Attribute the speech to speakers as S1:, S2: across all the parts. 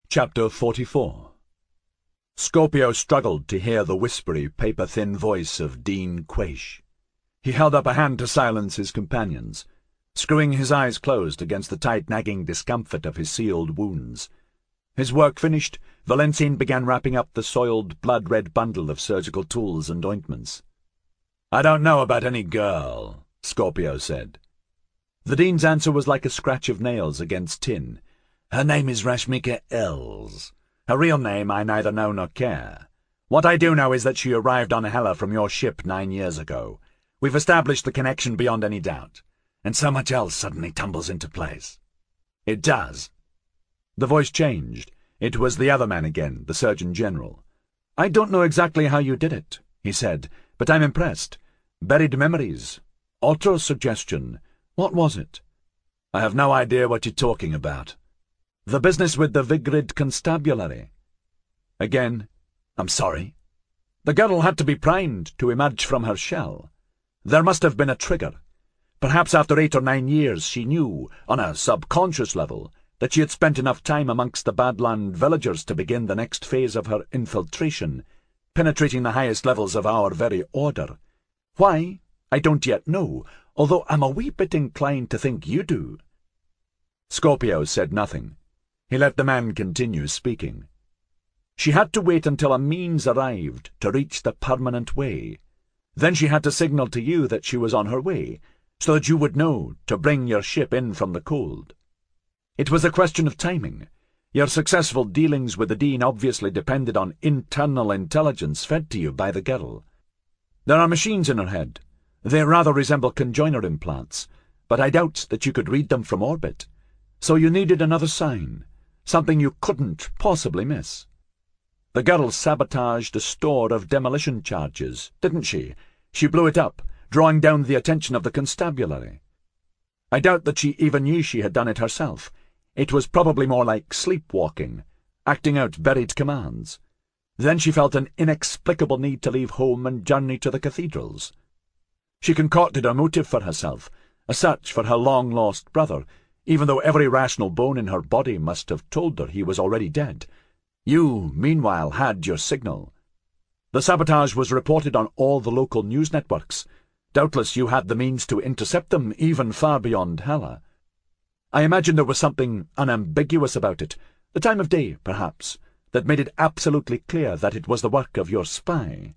S1: Chapter 44. Scorpio struggled to hear the whispery, paper-thin voice of Dean Quaish. He held up a hand to silence his companions, screwing his eyes closed against the tight, nagging discomfort of his sealed wounds. His work finished, Valentine began wrapping up the soiled, blood-red bundle of surgical tools and ointments. "I don't know about any girl," Scorpio said. The Dean's answer was like a scratch of nails against tin. "Her name is Rashmika Els. Her real name I neither know nor care. What I do know is that she arrived on Hela from your ship 9 years ago. We've established the connection beyond any doubt, and so much else suddenly tumbles into place." "It does." The voice changed. It was the other man again, the Surgeon General. "I don't know exactly how you did it," he said, "but I'm impressed. Buried memories. Autosuggestion. What was it?" "I have no idea what you're talking about." "The business with the Vigrid Constabulary." Again, "I'm sorry." "The girl had to be primed to emerge from her shell. There must have been a trigger. Perhaps after 8 or 9 years she knew, on a subconscious level, that she had spent enough time amongst the Badland villagers to begin the next phase of her infiltration, penetrating the highest levels of our very order. Why, I don't yet know, although I'm a wee bit inclined to think you do." Scorpio said nothing. He let the man continue speaking. "She had to wait until a means arrived to reach the permanent way. Then she had to signal to you that she was on her way, so that you would know to bring your ship in from the cold. It was a question of timing. Your successful dealings with the Dean obviously depended on internal intelligence fed to you by the girl. There are machines in her head. They rather resemble conjoiner implants, but I doubt that you could read them from orbit. So you needed another sign, something you couldn't possibly miss. The girl sabotaged a store of demolition charges, didn't she? She blew it up, drawing down the attention of the constabulary. I doubt that she even knew she had done it herself. It was probably more like sleepwalking, acting out buried commands. Then she felt an inexplicable need to leave home and journey to the cathedrals. She concocted a motive for herself, a search for her long-lost brother, even though every rational bone in her body must have told her he was already dead. You, meanwhile, had your signal. The sabotage was reported on all the local news networks. Doubtless you had the means to intercept them even far beyond Hela. I imagine there was something unambiguous about it, the time of day, perhaps, that made it absolutely clear that it was the work of your spy."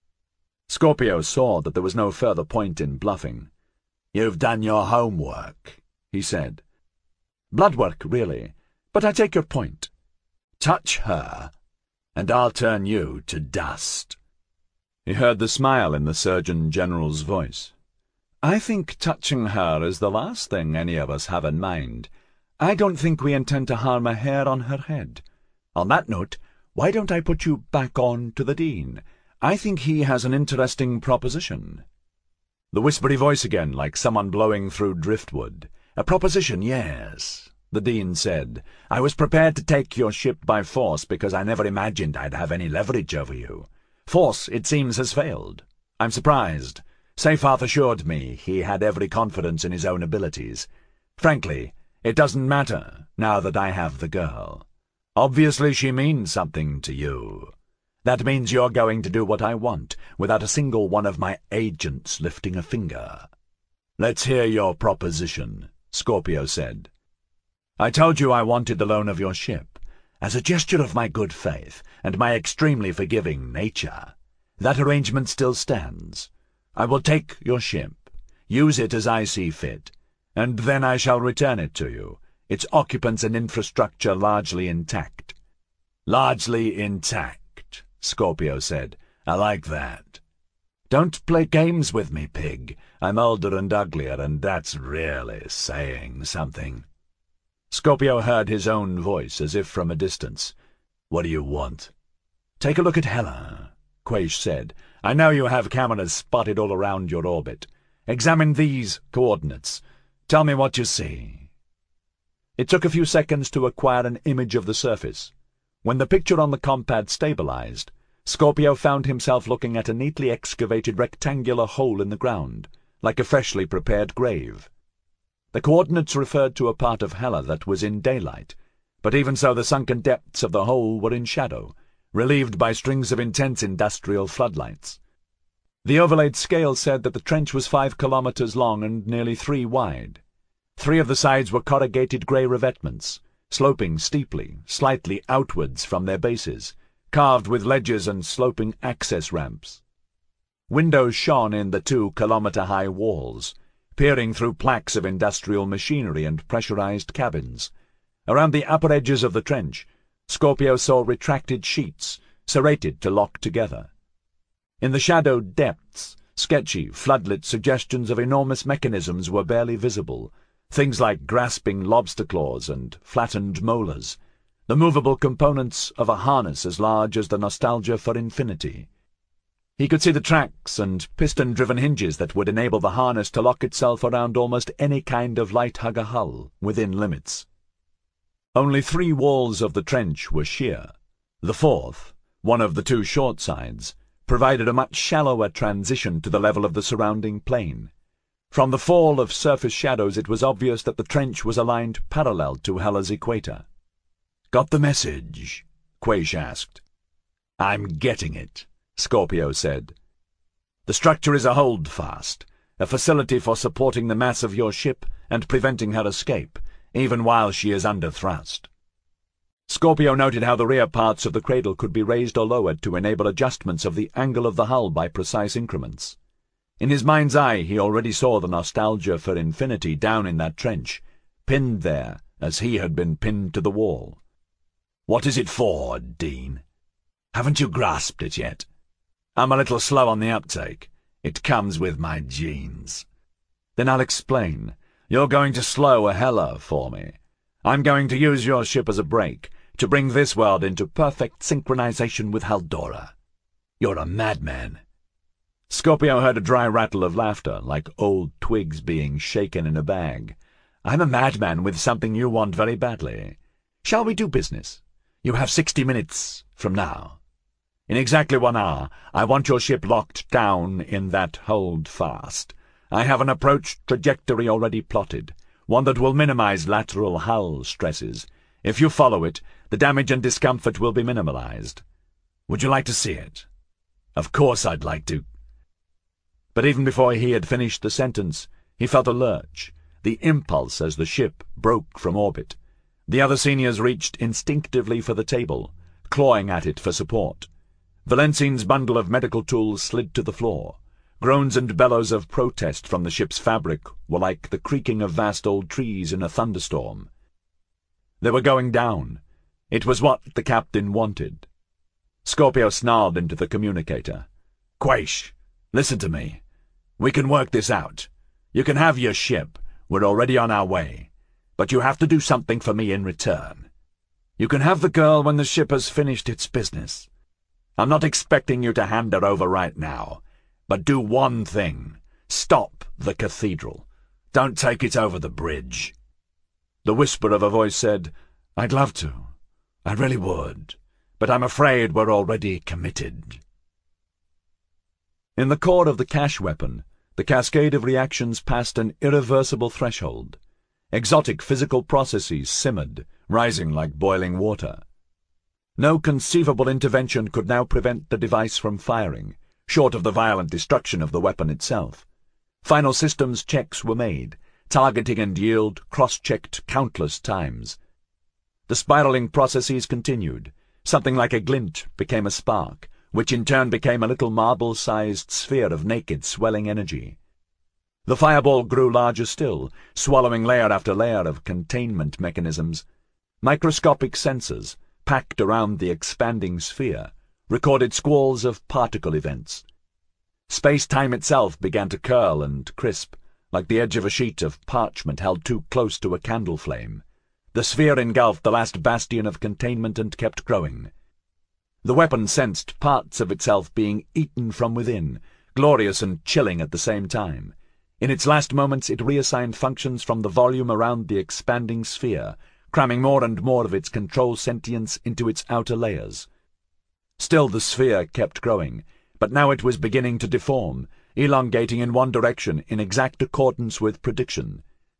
S1: Scorpio saw that there was no further point in bluffing. "You've done your homework," he said. "Blood work, really, but I take your point. Touch her, and I'll turn you to dust." He heard the smile in the Surgeon General's voice. "I think touching her is the last thing any of us have in mind. I don't think we intend to harm a hair on her head. On that note, why don't I put you back on to the Dean? I think he has an interesting proposition." The whispery voice again, like someone blowing through driftwood. "A proposition, yes," the Dean said. "I was prepared to take your ship by force because I never imagined I'd have any leverage over you. Force, it seems, has failed. I'm surprised. Seyfarth assured me he had every confidence in his own abilities. Frankly, it doesn't matter, now that I have the girl. Obviously she means something to you. That means you're going to do what I want, without a single one of my agents lifting a finger." "Let's hear your proposition," Scorpio said. "I told you I wanted the loan of your ship, as a gesture of my good faith and my extremely forgiving nature. That arrangement still stands. I will take your ship, use it as I see fit, and then I shall return it to you, its occupants and infrastructure largely intact." "Largely intact," Scorpio said. "I like that. Don't play games with me, pig. I'm older and uglier, and that's really saying something." Scorpio heard his own voice as if from a distance. "What do you want?" "Take a look at Hela," Quaish said. "I know you have cameras spotted all around your orbit. Examine these coordinates. Tell me what you see." It took a few seconds to acquire an image of the surface. When the picture on the compad stabilized, Scorpio found himself looking at a neatly excavated rectangular hole in the ground, like a freshly prepared grave. The coordinates referred to a part of Hela that was in daylight, but even so the sunken depths of the hole were in shadow, relieved by strings of intense industrial floodlights. The overlaid scale said that the trench was 5 kilometers long and nearly 3 wide. 3 of the sides were corrugated grey revetments, sloping steeply, slightly outwards from their bases, carved with ledges and sloping access ramps. Windows shone in the 2-kilometer-high walls, peering through plaques of industrial machinery and pressurized cabins. Around the upper edges of the trench, Scorpio saw retracted sheets, serrated to lock together. In the shadowed depths, sketchy, floodlit suggestions of enormous mechanisms were barely visible, things like grasping lobster claws and flattened molars, the movable components of a harness as large as the Nostalgia for Infinity. He could see the tracks and piston-driven hinges that would enable the harness to lock itself around almost any kind of light-hugger hull, within limits. Only 3 walls of the trench were sheer. The 4th, one of the 2 short sides, provided a much shallower transition to the level of the surrounding plain. From the fall of surface shadows it was obvious that the trench was aligned parallel to Hela's equator. "Got the message?" Quaish asked. "I'm getting it," Scorpio said. "The structure is a holdfast, a facility for supporting the mass of your ship and preventing her escape, even while she is under thrust." Scorpio noted how the rear parts of the cradle could be raised or lowered to enable adjustments of the angle of the hull by precise increments. In his mind's eye he already saw the Nostalgia for Infinity down in that trench, pinned there as he had been pinned to the wall. "What is it for, Dean? Haven't you grasped it yet? I'm a little slow on the uptake. It comes with my genes." "Then I'll explain. You're going to slow a Hela for me. I'm going to use your ship as a brake, to bring this world into perfect synchronization with Haldora." "You're a madman." Scorpio heard a dry rattle of laughter, like old twigs being shaken in a bag. "I'm a madman with something you want very badly. Shall we do business? You have 60 minutes from now. In exactly 1 hour, I want your ship locked down in that hold-fast. I have an approach trajectory already plotted, one that will minimize lateral hull stresses. If you follow it, the damage and discomfort will be minimalized. Would you like to see it?" "Of course I'd like to." But even before he had finished the sentence, he felt a lurch, the impulse as the ship broke from orbit. The other seniors reached instinctively for the table, clawing at it for support. Valensine's bundle of medical tools slid to the floor. Groans and bellows of protest from the ship's fabric were like the creaking of vast old trees in a thunderstorm. They were going down. It was what the captain wanted. Scorpio snarled into the communicator. "Quaish, listen to me. We can work this out. You can have your ship. We're already on our way. But you have to do something for me in return. You can have the girl when the ship has finished its business. I'm not expecting you to hand her over right now. But do one thing. Stop the cathedral. Don't take it over the bridge." The whisper of a voice said, "I'd love to. I really would. But I'm afraid we're already committed." In the core of the cash weapon, the cascade of reactions passed an irreversible threshold. Exotic physical processes simmered, rising like boiling water. No conceivable intervention could now prevent the device from firing, short of the violent destruction of the weapon itself. Final systems checks were made, targeting and yield cross-checked countless times. The spiraling processes continued. Something like a glint became a spark, which in turn became a little marble-sized sphere of naked, swelling energy. The fireball grew larger still, swallowing layer after layer of containment mechanisms. Microscopic sensors, packed around the expanding sphere, recorded squalls of particle events. Space-time itself began to curl and crisp, like the edge of a sheet of parchment held too close to a candle flame. The sphere engulfed the last bastion of containment and kept growing. The weapon sensed parts of itself being eaten from within, glorious and chilling at the same time. In its last moments it reassigned functions from the volume around the expanding sphere, cramming more and more of its control sentience into its outer layers. Still the sphere kept growing, but now it was beginning to deform, elongating in one direction in exact accordance with prediction.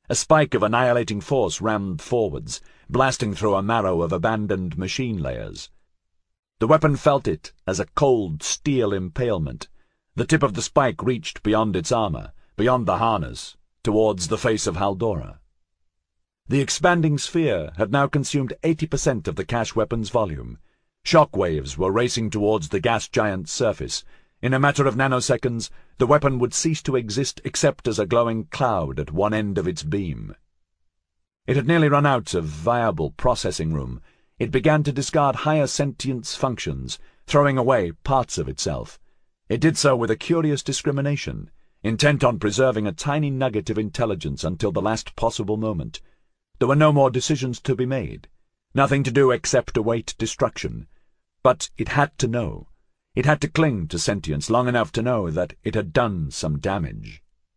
S1: A spike of annihilating force rammed forwards, blasting through a marrow of abandoned machine layers. The weapon felt it as a cold steel impalement. The tip of the spike reached beyond its armor, beyond the harness, towards the face of Haldora. The expanding sphere had now consumed 80% of the cache weapon's volume. Shock waves were racing towards the gas giant's surface. In a matter of nanoseconds, the weapon would cease to exist except as a glowing cloud at one end of its beam. It had nearly run out of viable processing room. It began to discard higher sentience functions, throwing away parts of itself. It did so with a curious discrimination, intent on preserving a tiny nugget of intelligence until the last possible moment. There were no more decisions to be made, nothing to do except await destruction. But it had to know. It had to cling to sentience long enough to know that it had done some damage.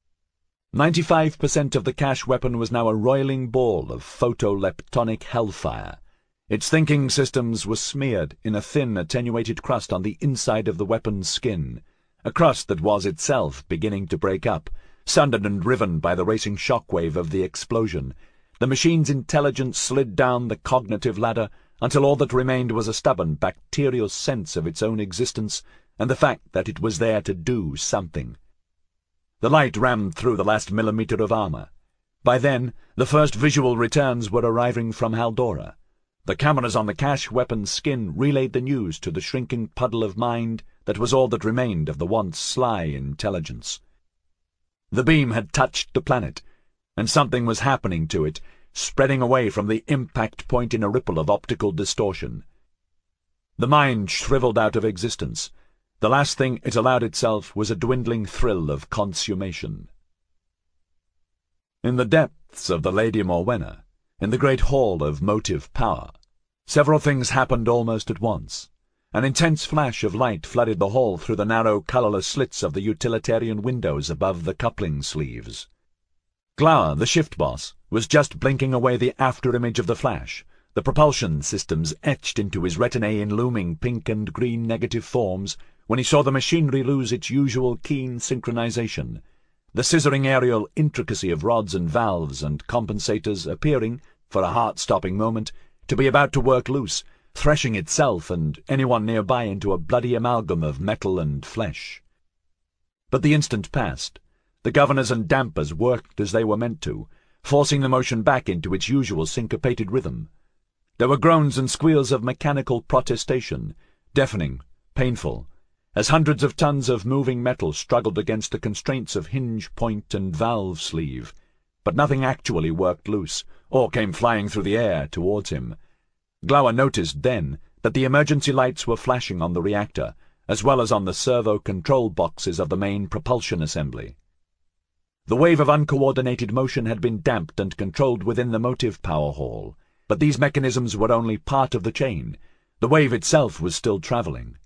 S1: 95% of the cache weapon was now a roiling ball of photoleptonic hellfire. Its thinking systems were smeared in a thin, attenuated crust on the inside of the weapon's skin, a crust that was itself beginning to break up, sundered and riven by the racing shockwave of the explosion. The machine's intelligence slid down the cognitive ladder until all that remained was a stubborn, bacterial sense of its own existence and the fact that it was there to do something. The light rammed through the last millimeter of armor. By then, the first visual returns were arriving from Haldora. The cameras on the cache weapon's skin relayed the news to the shrinking puddle of mind that was all that remained of the once sly intelligence. The beam had touched the planet, and something was happening to it, spreading away from the impact point in a ripple of optical distortion. The mind shriveled out of existence. The last thing it allowed itself was a dwindling thrill of consummation. In the depths of the Lady Morwenna, in the great hall of motive power, several things happened almost at once. An intense flash of light flooded the hall through the narrow, colourless slits of the utilitarian windows above the coupling sleeves. Glower, the shift boss, was just blinking away the after-image of the flash, the propulsion systems etched into his retinae in looming pink and green negative forms, when he saw the machinery lose its usual keen synchronization, the scissoring aerial intricacy of rods and valves and compensators appearing, for a heart-stopping moment, to be about to work loose, threshing itself and anyone nearby into a bloody amalgam of metal and flesh. But the instant passed. The governors and dampers worked as they were meant to, forcing the motion back into its usual syncopated rhythm. There were groans and squeals of mechanical protestation, deafening, painful, as hundreds of tons of moving metal struggled against the constraints of hinge point and valve sleeve, but nothing actually worked loose, or came flying through the air towards him. Glower noticed then that the emergency lights were flashing on the reactor, as well as on the servo control boxes of the main propulsion assembly. The wave of uncoordinated motion had been damped and controlled within the motive power hall, but these mechanisms were only part of the chain. The wave itself was still travelling.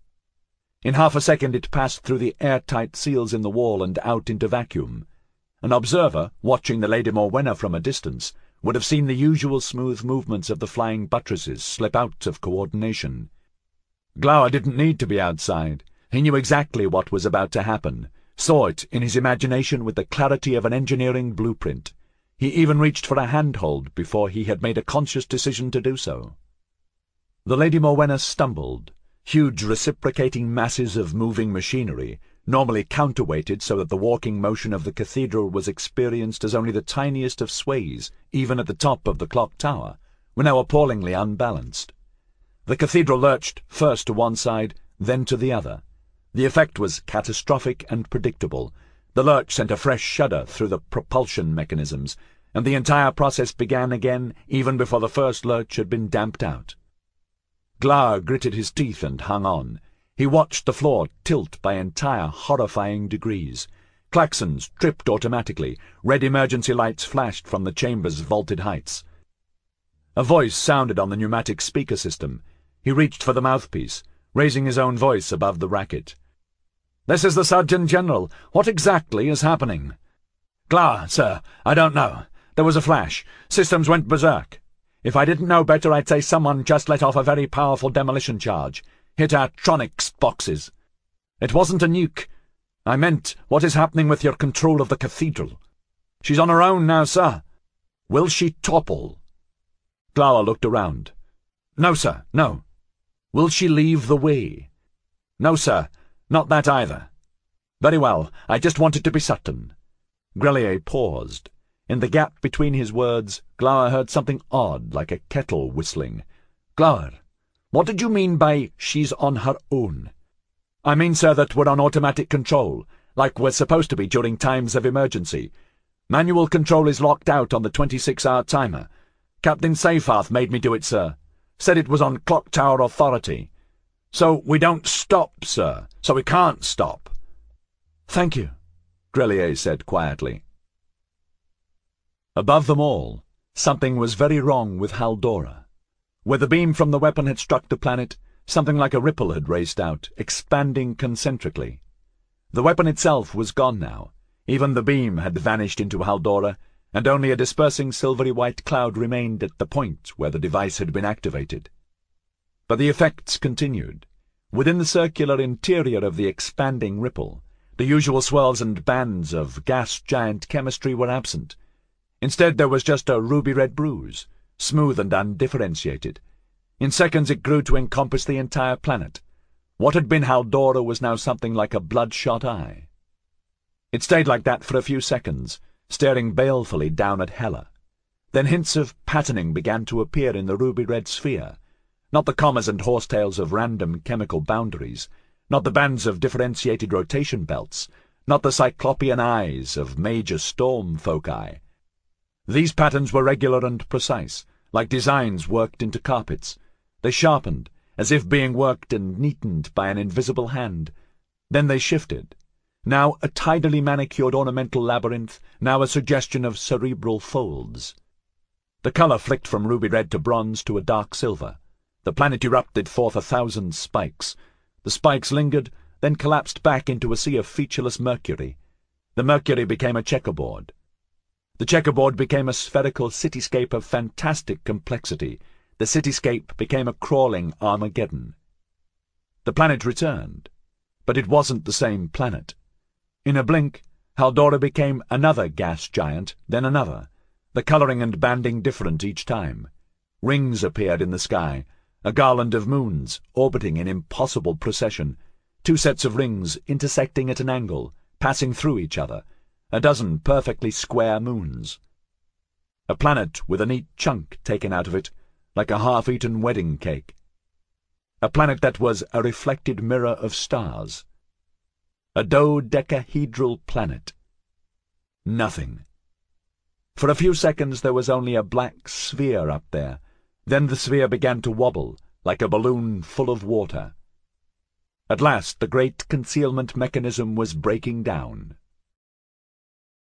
S1: In half a second it passed through the airtight seals in the wall and out into vacuum. An observer, watching the Lady Morwenna from a distance, would have seen the usual smooth movements of the flying buttresses slip out of coordination. Glower didn't need to be outside. He knew exactly what was about to happen, saw it in his imagination with the clarity of an engineering blueprint. He even reached for a handhold before he had made a conscious decision to do so. The Lady Morwenna stumbled. Huge reciprocating masses of moving machinery, normally counterweighted so that the walking motion of the cathedral was experienced as only the tiniest of sways, even at the top of the clock tower, were now appallingly unbalanced. The cathedral lurched first to one side, then to the other. The effect was catastrophic and predictable. The lurch sent a fresh shudder through the propulsion mechanisms, and the entire process began again even before the first lurch had been damped out. Glower gritted his teeth and hung on. He watched the floor tilt by entire, horrifying degrees. Klaxons tripped automatically. Red emergency lights flashed from the chamber's vaulted heights. A voice sounded on the pneumatic speaker system. He reached for the mouthpiece, raising his own voice above the racket. "This is the Surgeon General. What exactly is happening?" "Glower, sir, I don't know. There was a flash. Systems went berserk. If I didn't know better, I'd say someone just let off a very powerful demolition charge. Hit our tronics boxes. It wasn't a nuke. I meant, what is happening with your control of the cathedral?" "She's on her own now, sir." Will she topple?" Glower looked around. "No, sir, no." "Will she leave the way?" "No, sir, not that either." "Very well, I just wanted to be certain." Grellier paused. In the gap between his words, Glower heard something odd, like a kettle whistling. "Glower, what did you mean by 'she's on her own'?" "I mean, sir, that we're on automatic control, like we're supposed to be during times of emergency. Manual control is locked out on the 26-hour timer. Captain Seyfarth made me do it, sir. Said it was on clock tower authority. So we don't stop, sir. So we can't stop." "Thank you," Grellier said quietly. Above them all, something was very wrong with Haldora. Where the beam from the weapon had struck the planet, something like a ripple had raced out, expanding concentrically. The weapon itself was gone now. Even the beam had vanished into Haldora, and only a dispersing silvery white cloud remained at the point where the device had been activated. But the effects continued. Within the circular interior of the expanding ripple, the usual swirls and bands of gas-giant chemistry were absent. Instead there was just a ruby-red bruise, smooth and undifferentiated. In seconds it grew to encompass the entire planet. What had been Haldora was now something like a bloodshot eye. It stayed like that for a few seconds, staring balefully down at Hela. Then hints of patterning began to appear in the ruby-red sphere. Not the commas and horsetails of random chemical boundaries, not the bands of differentiated rotation belts, not the cyclopean eyes of major storm foci. These patterns were regular and precise, like designs worked into carpets. They sharpened, as if being worked and neatened by an invisible hand. Then they shifted. Now a tidily manicured ornamental labyrinth, now a suggestion of cerebral folds. The color flicked from ruby-red to bronze to a dark silver. The planet erupted forth 1,000 spikes. The spikes lingered, then collapsed back into a sea of featureless mercury. The mercury became a checkerboard. The checkerboard became a spherical cityscape of fantastic complexity. The cityscape became a crawling Armageddon. The planet returned, but it wasn't the same planet. In a blink, Haldora became another gas giant, then another, the coloring and banding different each time. Rings appeared in the sky, a garland of moons orbiting in impossible procession, 2 sets of rings intersecting at an angle, passing through each other, a dozen perfectly square moons. A planet with a neat chunk taken out of it, like a half-eaten wedding cake. A planet that was a reflected mirror of stars. A dodecahedral planet. Nothing. For a few seconds there was only a black sphere up there. Then the sphere began to wobble, like a balloon full of water. At last the great concealment mechanism was breaking down.